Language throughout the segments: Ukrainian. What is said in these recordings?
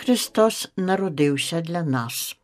Христос народився для нас.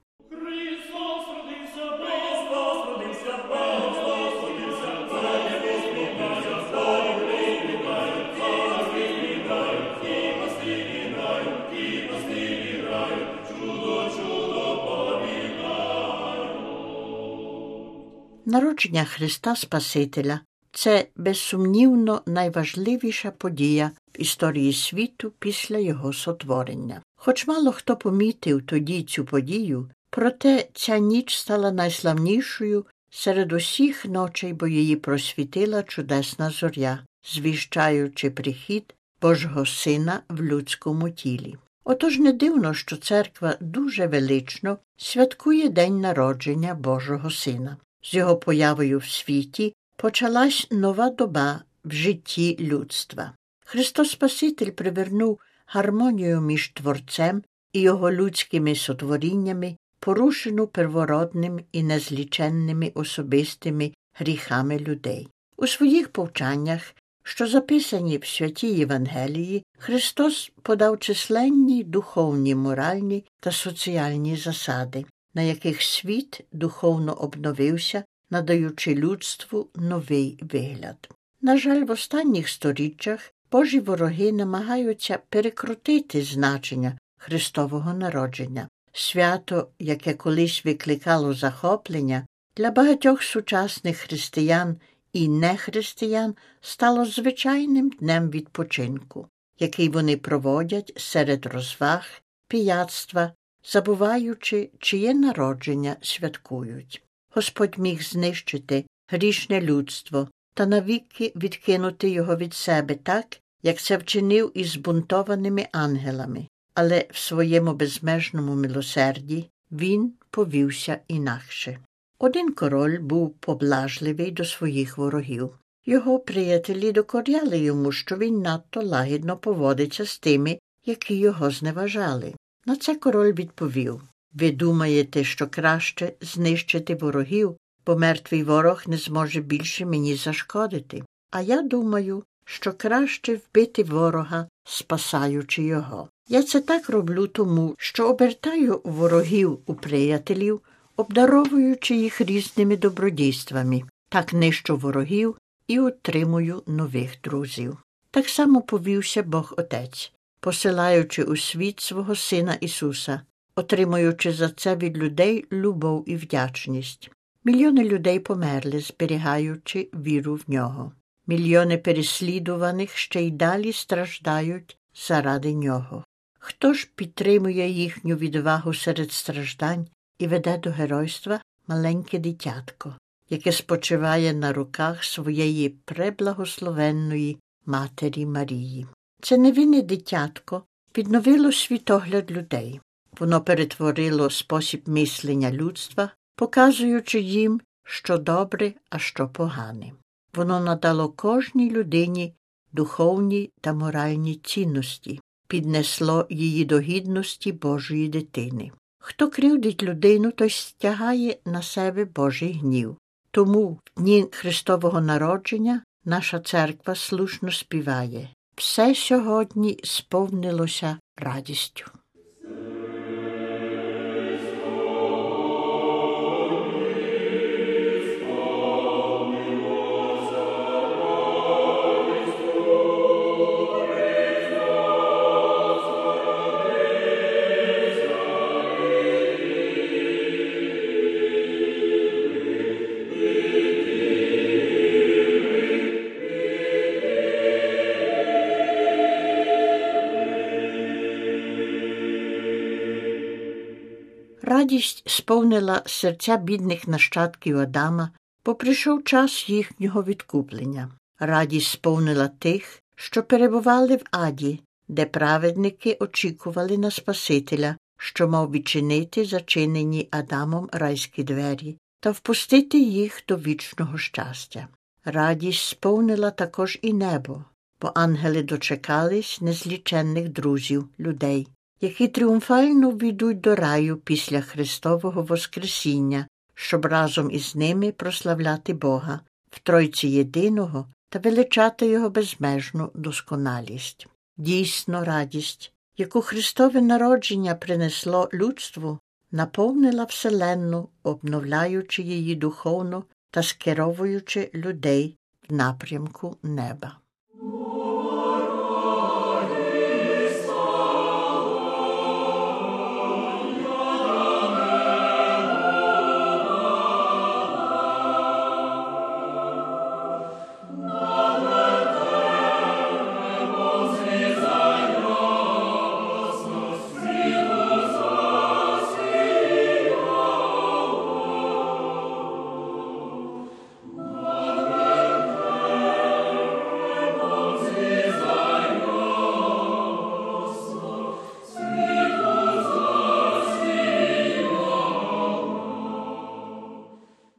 Народження Христа Спасителя – це, безсумнівно, найважливіша подія в історії світу після його сотворення. Хоч мало хто помітив тоді цю подію, проте ця ніч стала найславнішою серед усіх ночей, бо її просвітила чудесна зоря, звіщаючи прихід Божого Сина в людському тілі. Отож не дивно, що церква дуже велично святкує день народження Божого Сина. З його появою в світі почалась нова доба в житті людства. Христос Спаситель привернув гармонію між Творцем і його людськими сотворіннями, порушену первородним і незліченними особистими гріхами людей. У своїх повчаннях, що записані в Святій Євангелії, Христос подав численні духовні, моральні та соціальні засади, на яких світ духовно обновився, надаючи людству новий вигляд. На жаль, в останніх сторіччях Божі вороги намагаються перекрутити значення Христового народження. Свято, яке колись викликало захоплення, для багатьох сучасних християн і нехристиян стало звичайним днем відпочинку, який вони проводять серед розваг, пияцтва, забуваючи, чиє народження святкують. Господь міг знищити грішне людство та навіки відкинути його від себе так, як це вчинив із збунтованими ангелами, але в своєму безмежному милосерді він повівся інакше. Один король був поблажливий до своїх ворогів. Його приятелі докоряли йому, що він надто лагідно поводиться з тими, які його зневажали. На це король відповів: «Ви думаєте, що краще знищити ворогів, бо мертвий ворог не зможе більше мені зашкодити. А я думаю, що краще вбити ворога, спасаючи його. Я це так роблю тому, що обертаю ворогів у приятелів, обдаровуючи їх різними добродійствами. Так нищу ворогів і отримую нових друзів». Так само повівся Бог Отець, посилаючи у світ свого Сина Ісуса, отримуючи за це від людей любов і вдячність. Мільйони людей померли, зберігаючи віру в Нього. Мільйони переслідуваних ще й далі страждають заради Нього. Хто ж підтримує їхню відвагу серед страждань і веде до геройства? Маленьке дитятко, яке спочиває на руках своєї преблагословенної Матері Марії. Це невинне дитятко відновило світогляд людей. Воно перетворило спосіб мислення людства, показуючи їм, що добре, а що погане. Воно надало кожній людині духовні та моральні цінності, піднесло її до гідності Божої дитини. Хто кривдить людину, той стягає на себе Божий гнів. Тому в дні Христового народження наша церква слушно співає: «Все сьогодні сповнилося радістю». Радість сповнила серця бідних нащадків Адама, бо прийшов час їхнього відкуплення. Радість сповнила тих, що перебували в аді, де праведники очікували на Спасителя, що мав відчинити зачинені Адамом райські двері та впустити їх до вічного щастя. Радість сповнила також і небо, бо ангели дочекались незліченних друзів, людей, які тріумфально ввійдуть до раю після Христового Воскресіння, щоб разом із ними прославляти Бога в Тройці Єдиного та величати Його безмежну досконалість. Дійсно радість, яку Христове народження принесло людству, наповнила Вселенну, обновляючи її духовно та скеровуючи людей в напрямку неба.